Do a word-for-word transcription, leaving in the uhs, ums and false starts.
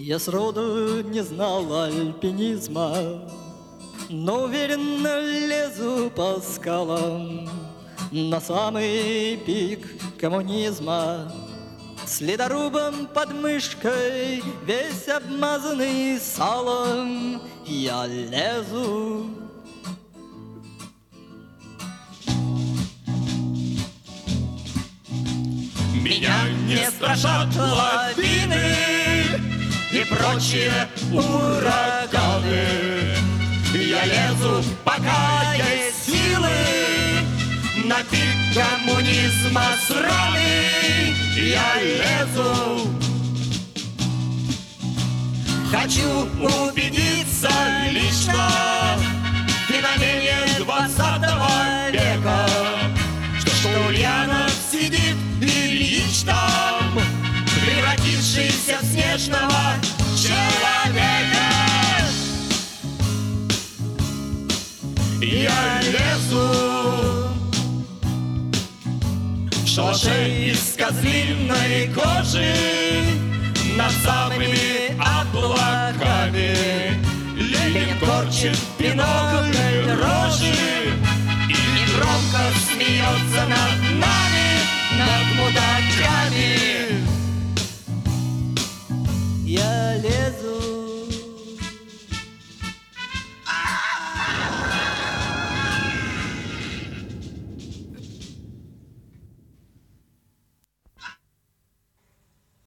Я сроду не знал альпинизма, но уверенно лезу по скалам на самый пик коммунизма. С ледорубом под мышкой, весь обмазанный салом, я лезу. Меня не страшат лавины и прочие ураганы. Я лезу, пока есть силы, на пик коммунизма сраный. Я лезу. Хочу убедиться лично в феномене двадцатого века, что, что Ульянов сидит Ильич там, превратившийся в снежного человека. Я лезу в шалаше из козлиной кожи над самыми облаками. Ленин корчит пинок